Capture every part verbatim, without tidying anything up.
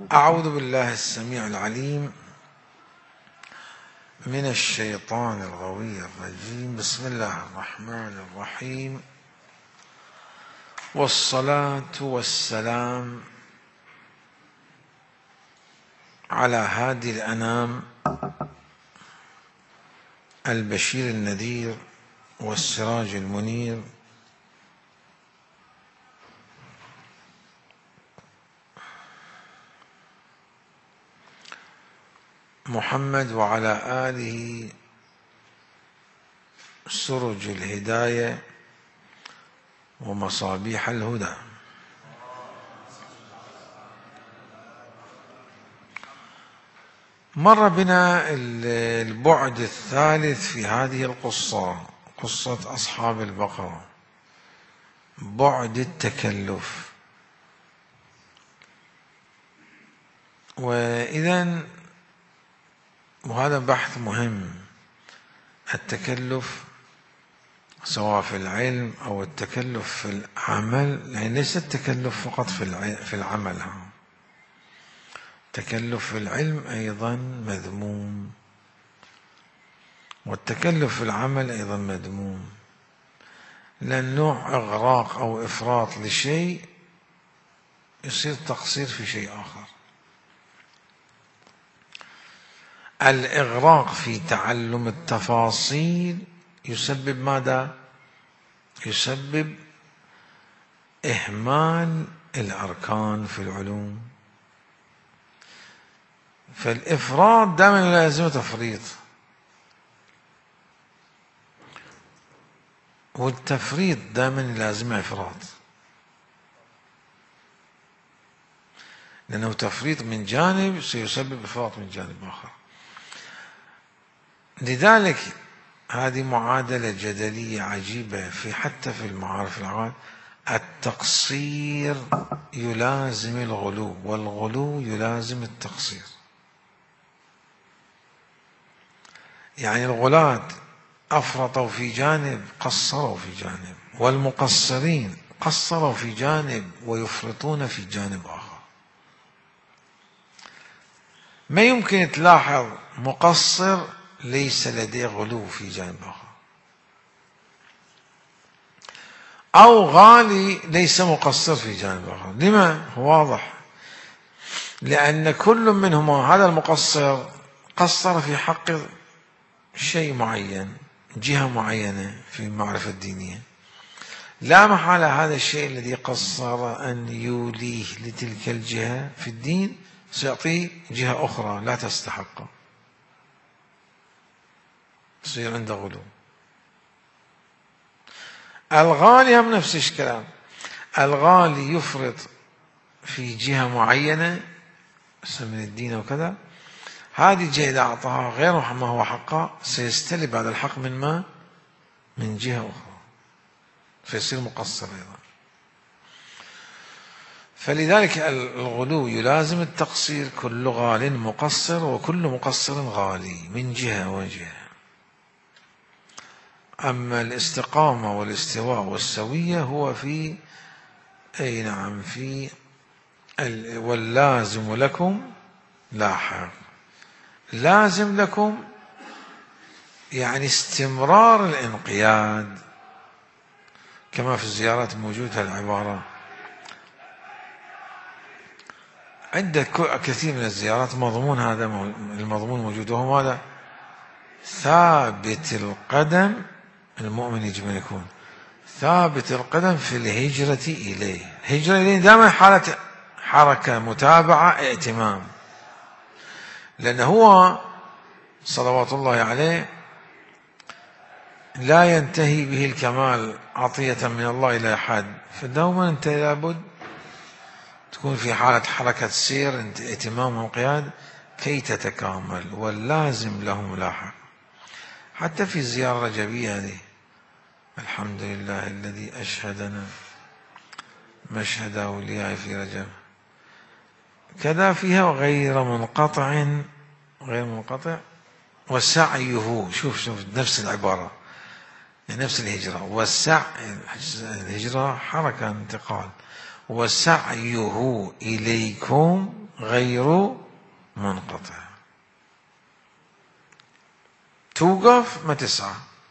أعوذ بالله السميع العليم من الشيطان الغوي الرجيم. بسم الله الرحمن الرحيم، والصلاة والسلام على هادي الأنام البشير النذير والسراج المنير، محمد وعلى آله سرج الهداية ومصابيح الهدى. مر بنا البعد الثالث في هذه القصة، قصة أصحاب البقرة، بعد التكلف. وإذن وهذا بحث مهم، التكلف سواء في العلم أو التكلف في العمل، يعني ليس التكلف فقط في العمل، التكلف في العلم أيضا مذموم، والتكلف في العمل أيضا مذموم، لأن نوع إغراق أو إفراط لشيء يصير تقصير في شيء آخر. الإغراق في تعلم التفاصيل يسبب ماذا؟ يسبب إهمال الأركان في العلوم. فالإفراط دائما لازم تفريط، والتفريط دائما لازم إفراط، لأنه تفريط من جانب سيسبب إفراط من جانب آخر. لذلك هذه معادلة جدلية عجيبة في حتى في المعارف العقاد، التقصير يلازم الغلو والغلو يلازم التقصير. يعني الغلاة أفرطوا في جانب قصروا في جانب، والمقصرين قصروا في جانب ويفرطون في جانب آخر. ما يمكن تلاحظ مقصر ليس لديه غلو في جانب آخر، أو غالي ليس مقصر في جانب آخر. لما؟ هو واضح، لأن كل منهما، هذا المقصر قصر في حق شيء معين، جهة معينة في المعرفة الدينية، لا محالة هذا الشيء الذي قصر أن يوليه لتلك الجهة في الدين سيعطيه جهة أخرى لا تستحقه، يصير عنده غلو. الغالي هم نفس الكلام، الغالي يفرط في جهة معينة من الدين وكذا، هذه الجهة إذا أعطاها غير ما هو حقها سيستلب هذا الحق من ما؟ من جهة أخرى، فيصير مقصر أيضا. فلذلك الغلو يلازم التقصير، كل غال مقصر وكل مقصر غالي من جهة وجهة. أما الاستقامة والاستواء والسوية هو في أي نعم في واللازم لكم لاحق. لازم لكم يعني استمرار الانقياد، كما في الزيارات موجودة العبارة عدة كثير من الزيارات مضمون هذا المضمون موجود، وهو ماذا؟ ثابت القدم. المؤمن يجب أن يكون ثابت القدم في الهجرة إليه. الهجرة إليه دائما حالة حركة، متابعة، ائتمام، لأنه هو صلوات الله عليه لا ينتهي به الكمال عطية من الله إلى أحد، فدوما أنت لابد تكون في حالة حركة سير، ائتمام وانقياد كي تتكامل. واللازم له لاحق. حتى في الزيارة الرجبية هذه، الحمد لله الذي أشهدنا مشهد أولياء في رجب، كذا فيها غير منقطع غير منقطع وسعيه. شوف شوف نفس العبارة، نفس الهجرة، والسعي، الهجرة حركة انتقال، وسعيه إليكم غير منقطع. توقف ما تسعى.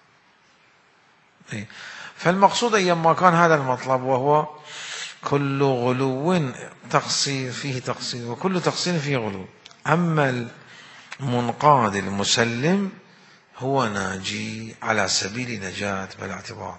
فالمقصود أيما كان هذا المطلب، وهو كل غلو تقصير فيه تقصير، وكل تقصير فيه غلو. أما المنقاد المسلم هو ناجي على سبيل نجاة بلا اعتبار.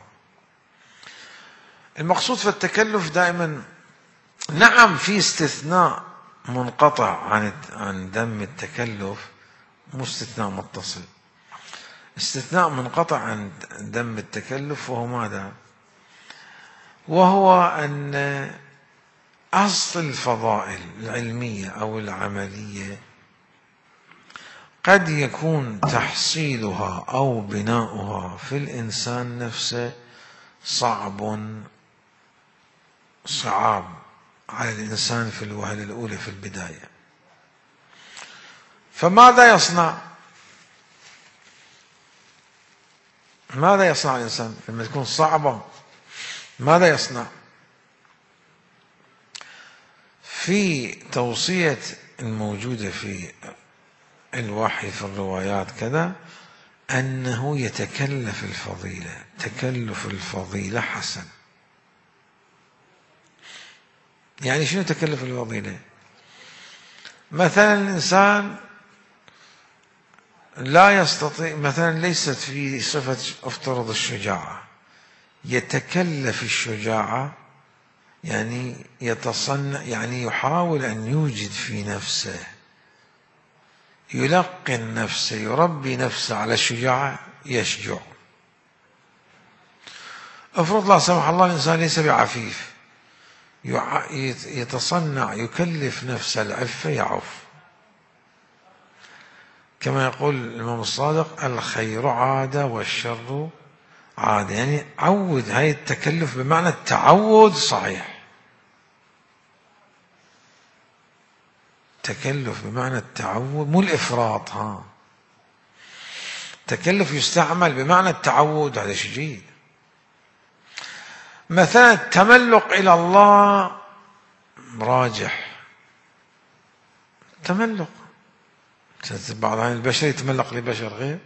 المقصود في التكلف دائما، نعم في استثناء منقطع عن عن ذم التكلف، مو استثناء متصل. استثناء منقطع عن ذم التكلف وهو ماذا؟ وهو أن أصل الفضائل العلمية أو العملية قد يكون تحصيلها أو بناؤها في الإنسان نفسه صعب صعاب على الإنسان في الوهلة الأولى في البداية. فماذا يصنع؟ ماذا يصنع الإنسان لما تكون صعبة؟ ماذا يصنع؟ في توصية الموجودة في الوحي في الروايات كذا أنه يتكلف الفضيلة. تكلف الفضيلة حسن. يعني شنو تكلف الفضيلة؟ مثلا الإنسان لا يستطيع، مثلا ليست في صفة افترض الشجاعة، يتكلف الشجاعة، يعني يتصنع، يعني يحاول أن يوجد في نفسه، يلقن نفسه، يربي نفسه على الشجاعة، يشجع. افرض لا سمح الله الإنسان ليس بعفيف، يتصنع، يكلف نفسه العفة، يعف. كما يقول الإمام الصادق: الخير عادة والشر عادة. يعني عود. هاي التكلف بمعنى التعود صحيح. تكلف بمعنى التعود، مو الإفراط. ها تكلف يستعمل بمعنى التعود، هذا شيء جيد. مثلا التملق إلى الله راجح. تملق، بعض عن البشر يتملق لبشر غير،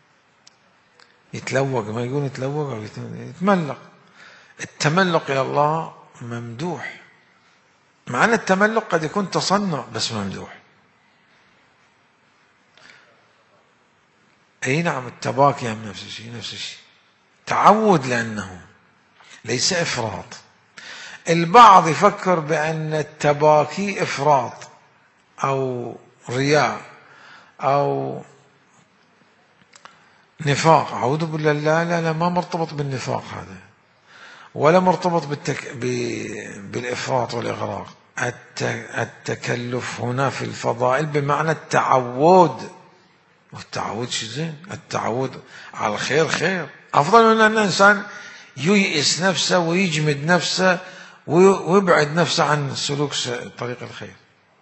يتلوق، ما يقول يتلوق أو يتملق. التملق إلى الله ممدوح. معنى التملق قد يكون تصنع بس ممدوح. أي نعم. التباكي هم نفس الشيء، نفس الشيء، تعود، لأنه ليس إفراط. البعض يفكر بأن التباكي إفراط أو رياء أو نفاق. أعوذ بالله. لا لا لا، ما مرتبط بالنفاق هذا، ولا مرتبط بالتك... ب... بالإفراط والإغراق. الت... التكلف هنا في الفضائل بمعنى التعود. والتعود شيء زين. التعود على الخير خير، أفضل من أن الإنسان ييئس نفسه ويجمد نفسه ويبعد نفسه عن سلوك طريق الخير.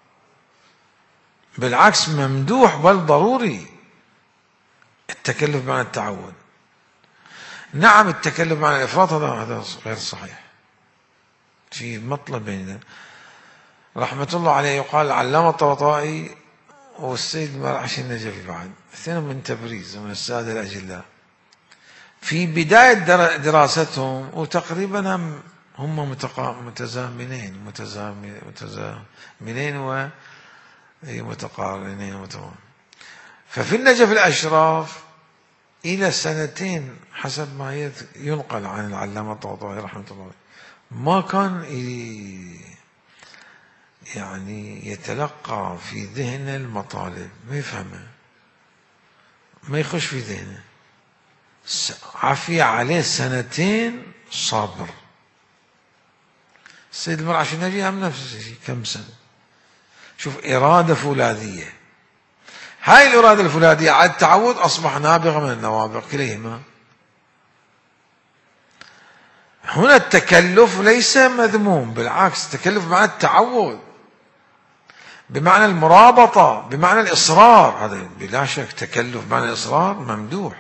بالعكس، ممدوح بل ضروري التكلف مع التعود. نعم التكلف مع الإفراط هذا غير صحيح. في مطلب بين رحمة الله عليه يقال علامة الطبطبائي والسيد مرعش النجفي، بعد اثنين من تبريز ومن السادة الأجلاء، في بداية دراستهم وتقريبا هم هم متزامنين متزامنين ومتقارنين. ففي النجف الأشراف إلى سنتين حسب ما ينقل عن العلامة الطبطبائي رحمة الله عليه، ما كان يعني يتلقى في ذهنه المطالب، ما يفهمه، ما يخش في ذهنه. عفي عليه سنتين صابر. السيد المرعش النجفي هم نفس الشيء، كم سنة. شوف، إرادة فولاذية. هاي الإرادة الفولاذية على التعود أصبح نابغة من النوابغ كليهما. هنا التكلف ليس مذموم، بالعكس، التكلف بمعنى التعود، بمعنى المرابطة، بمعنى الإصرار. هذا بلا شك تكلف بمعنى الإصرار ممدوح.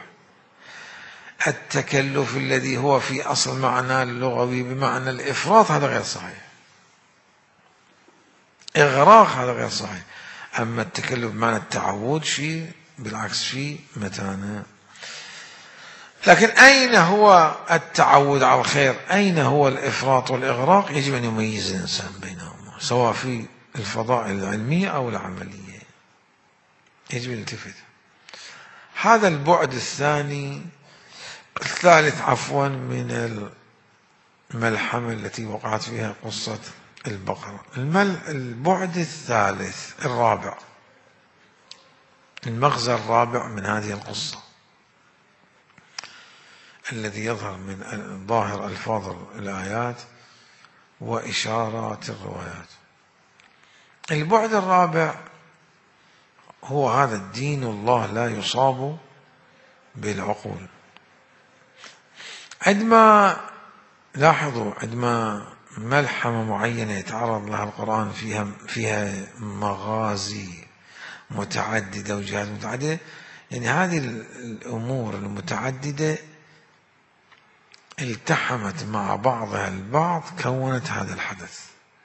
التكلف الذي هو في أصل معناه اللغوي بمعنى الإفراط هذا غير صحيح. إغراق هذا غير صحيح. أما التكلف بمعنى التعود شيء بالعكس فيه متانة. لكن أين هو التعود على الخير؟ أين هو الإفراط والإغراق؟ يجب أن يميز الإنسان بينهما سواء في الفضائل العلمية أو العملية، يجب أن يلتفت. هذا البعد الثاني الثالث عفوا من الملحمة التي وقعت فيها قصة البقرة. البعد الثالث الرابع، المغزى الرابع من هذه القصة الذي يظهر من ظاهر ألفاظ الآيات وإشارات الروايات. البعد الرابع هو هذا: الدين الله لا يصاب بالعقول. عندما لاحظوا عندما ملحمة معينة يتعرض لها القرآن فيها فيها مغازي متعددة وجهات متعددة، يعني هذه الأمور المتعددة التحمت مع بعضها البعض كونت هذا الحدث.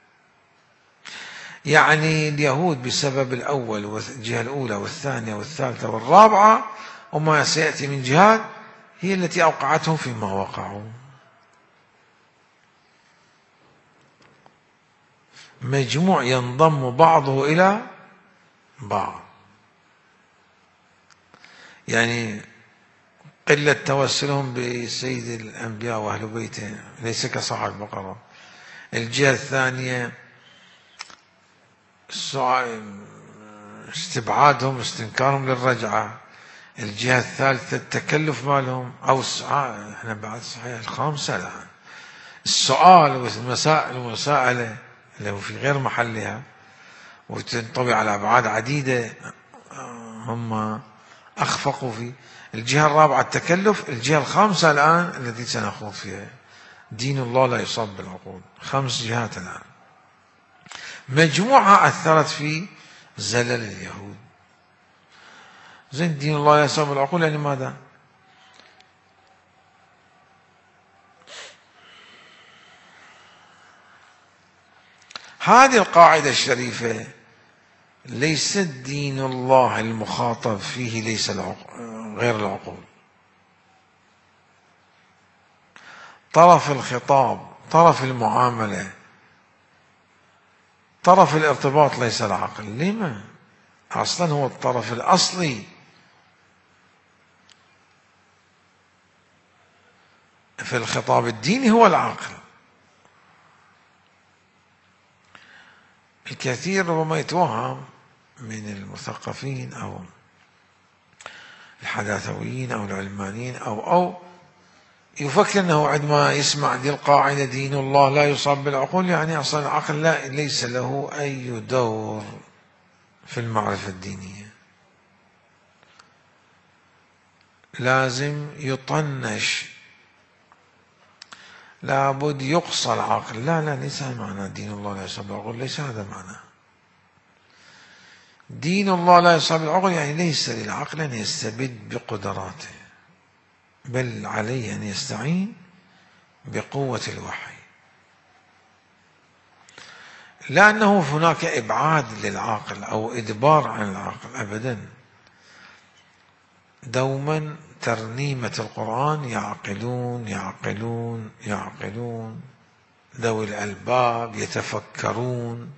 يعني اليهود بسبب الأول والجهة الأولى والثانية والثالثة والرابعة وما سيأتي من جهات هي التي أوقعتهم فيما وقعوا. مجموع ينضم بعضه إلى بعض. يعني قلة توسلهم بسيد الأنبياء وأهل بيته ليس كصاحب البقرة. الجهة الثانية استبعادهم استنكارهم للرجعة. الجهة الثالثة التكلف مالهم أو السؤال. احنا بعد صحيح الخامسة الآن السؤال والمسائل والمساءلة اللي هو في غير محلها وتنطوي على أبعاد عديدة هم أخفقوا فيه. الجهة الرابعة التكلف. الجهة الخامسة الآن التي سنخوض فيها دين الله لا يصاب بالعقول. خمس جهات الآن مجموعة أثرت في زلل اليهود. زين دين الله لا يصاب بالعقول يعني ماذا؟ هذه القاعدة الشريفة ليس دين الله المخاطب فيه ليس غير العقول. طرف الخطاب، طرف المعاملة، طرف الارتباط ليس العقل. لما؟ أصلا هو الطرف الأصلي في الخطاب الديني هو العقل. الكثير ربما يتوهم من المثقفين أو الحداثويين أو العلمانيين أو أو يفكر أنه عندما يسمع دي القاعدة دين الله لا يصاب بالعقول يعني أصلا العقل لا ليس له أي دور في المعرفة الدينية، لازم يطنش، لابد يقصى العقل. لا لا ليس هذا معنى دين الله لا يصاب بالعقول، ليس هذا معنى دين الله لا يصاب بالعقول. يعني ليس للعقل أن يستبد بقدراته، بل عليه أن يستعين بقوة الوحي. لا أنه هناك إبعاد للعقل أو إدبار عن العقل أبدا. دوما ترنيمة القرآن يعقلون يعقلون يعقلون، ذوي الألباب يتفكرون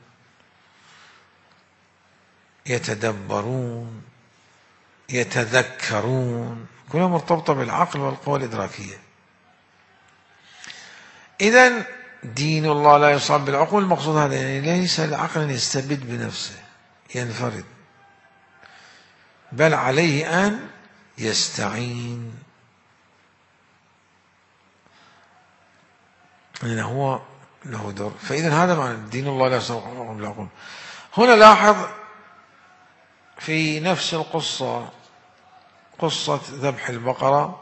يتدبرون يتذكرون، كلها مرتبطة بالعقل والقوى الإدراكية. إذن دين الله لا يصاب بالعقول المقصود هذا، يعني ليس العقل أن يستبد بنفسه ينفرد، بل عليه أن يستعين، لأنه هو له دور. فإذا هذا معنى دين الله لا يصاب بالعقول. هنا لاحظ في نفس القصة قصة ذبح البقرة،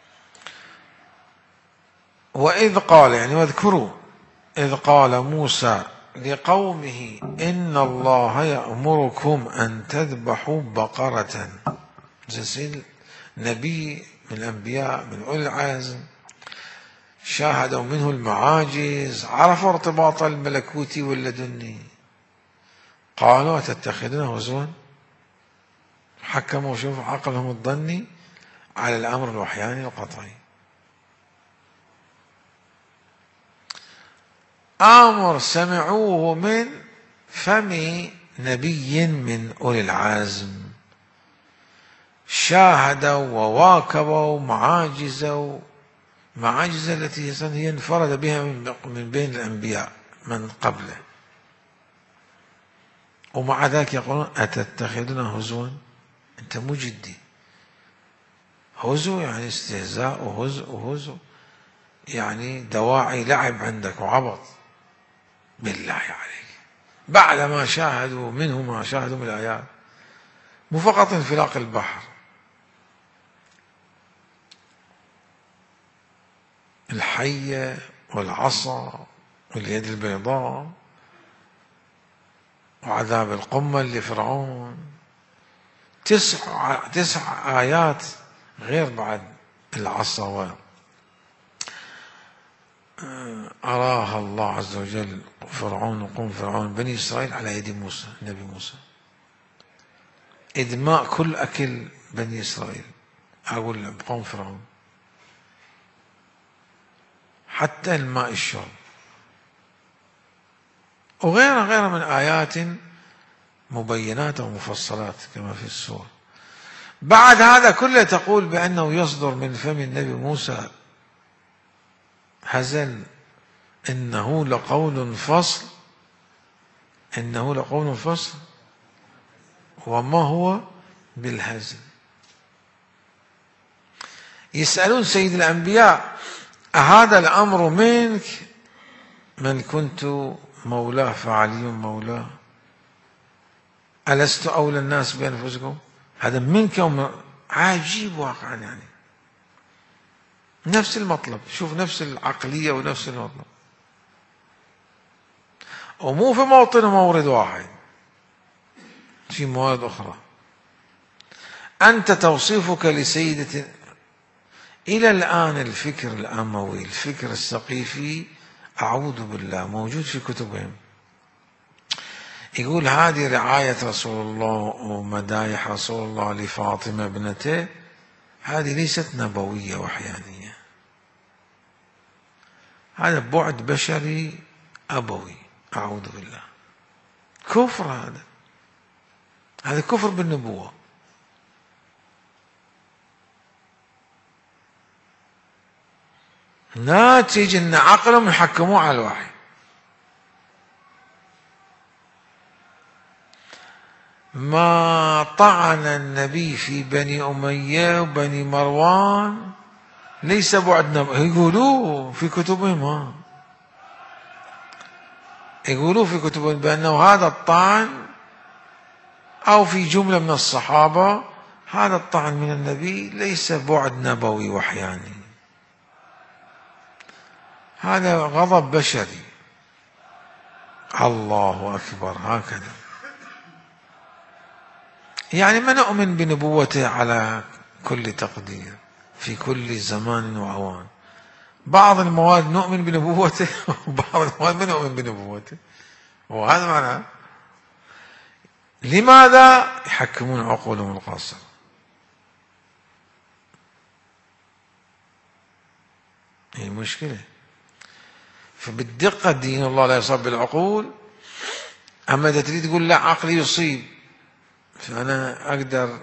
وإذ قال يعني واذكروا إذ قال موسى لقومه إن الله يأمركم أن تذبحوا بقرة. سيد نبي من الأنبياء من أولي العزم، شاهدوا منه المعاجز، عرفوا ارتباط الملكوتي واللدني، قالوا أتتخذنا هزوا، حكموا شوف عقلهم الظني على الأمر الوحياني القطعي. أمر سمعوه من فم نبي من أولي العزم، شاهدوا وواكبوا معاجزوا معاجز التي هي انفرد بها من بين الأنبياء من قبله، ومع ذلك يقولون أتتخذنا هزوا، أنت مو جدي. هزو يعني استهزاء، وهزو وهزو يعني دواعي لعب عندك وعبط. بالله عليك، بعد ما شاهدوا منه ما شاهدوا من الآيات، مو فقط انفلاق البحر، الحية والعصا واليد البيضاء وعذاب القمل لفرعون، تسع تسع آيات غير بعد العصا. أراها الله عز وجل فرعون وقوم فرعون بني إسرائيل على يد موسى النبي موسى، إدماء كل أكل بني إسرائيل، أقول قوم فرعون، حتى الماء الشرب، وغيرها غيرها من آيات مبينات ومفصلات كما في السورة. بعد هذا كله تقول بأنه يصدر من فم النبي موسى هزل، إنه لقول فصل، إنه لقول فصل وما هو بالهزل. يسألون سيد الأنبياء أهذا الأمر منك؟ من كنت مولاه فعلي مولاه، ألست أولى الناس بأنفسكم؟ هذا منك ومن... عجيب واقعا، يعني نفس المطلب، شوف نفس العقلية ونفس المطلب، ومو في موطن ومورد واحد، في موارد أخرى. أنت توصيفك لسيدة، إلى الآن الفكر الأموي الفكر السقيفي أعوذ بالله موجود في كتبهم، يقول هذه رعاية رسول الله ومدايح رسول الله لفاطمة ابنته، هذه ليست نبوية وحيانية، هذا بعد بشري أبوي، أعوذ بالله، كفر، هذا هذا كفر بالنبوة. ناتج ان عقلهم يحكموه على الوحي. ما طعن النبي في بني أمية وبني مروان ليس بعد نبوة، يقولوه في كتبهم، يقولوه في كتبهم بأنه هذا الطعن، أو في جملة من الصحابة هذا الطعن من النبي ليس بعد نبوي وحياني، هذا غضب بشري. الله أكبر، هكذا يعني ما نؤمن بنبوته على كل تقدير في كل زمان وأوان، بعض المواد نؤمن بنبوته وبعض المواد ما نؤمن بنبوته، وهذا معناه لماذا يحكمون عقولهم القاصرة؟ هي مشكلة. فبالدقة دين الله لا يصاب بالعقول، أما إذا تريد تقول لا عقلي يصيب، فأنا أقدر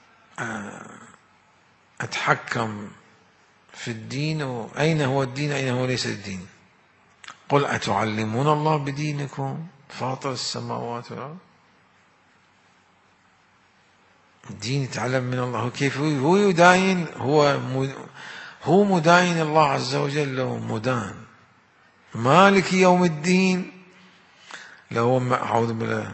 أتحكم في الدين، وأين هو الدين أين هو ليس الدين. قل أتعلمون الله بدينكم فاطر السماوات والأرض، الدين يتعلم من الله. كيف هو يداين؟ هو هو مداين الله عز وجل، له مدان مالك يوم الدين، له أعوذ بالله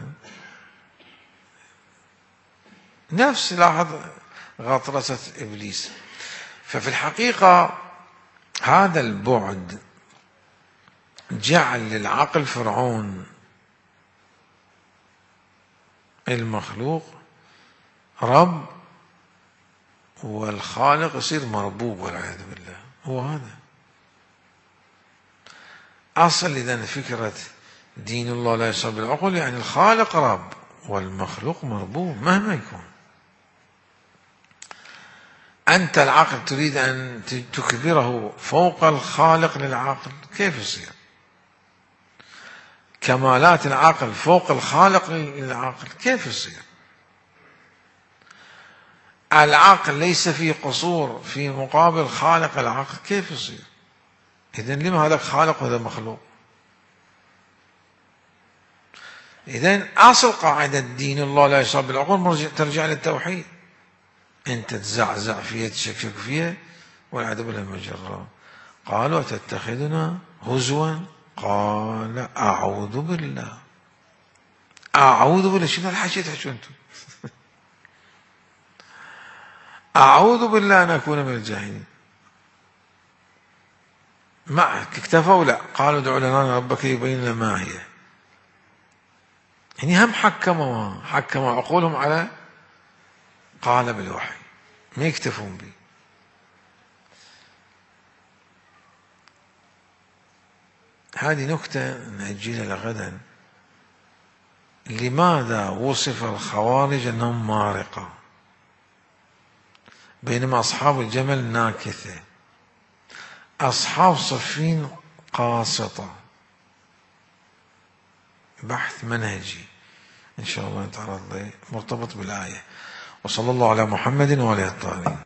نفس لاحظ غطرسة إبليس. ففي الحقيقة هذا البعد جعل للعقل فرعون المخلوق رب، والخالق يصير مربوب والعياذ بالله. هو هذا أصل. إذن فكرة دين الله لا يصاب بالعقول يعني الخالق رب والمخلوق مربوب مهما يكون. أنت العقل تريد أن تكبره فوق الخالق للعقل، كيف يصير؟ كمالات العقل فوق الخالق للعقل، كيف يصير؟ العقل ليس فيه قصور في مقابل خالق العقل، كيف يصير؟ إذن لما هذا خالق وهذا مخلوق؟ إذن أصل قاعدة دين الله لا يصاب بالعقول ترجع للتوحيد. أنت تزعزع فيها تشكك فيها والعياذ بالله مجرة. قالوا تتخذنا هزوا، قال أعوذ بالله. أعوذ بالله، شنو الحكي تحكوا أنتم؟ أعوذ بالله أن أكون من الجاهلين. معك اكتفوا؟ لا، قالوا ادعوا لنا ربك يبين لنا ما هي. يعني هم حكموا حكموا عقولهم على قالب الوحي، ما يكتفون به. هذه نكتة نأجلها لغدا. لماذا وصف الخوارج أنهم مارقة بينما أصحاب الجمل ناكثة، أصحاب صفين قاسطة؟ بحث منهجي إن شاء الله يتعرض له مرتبط بالآية. وصلى الله على محمد وعلى آله الطاهرين.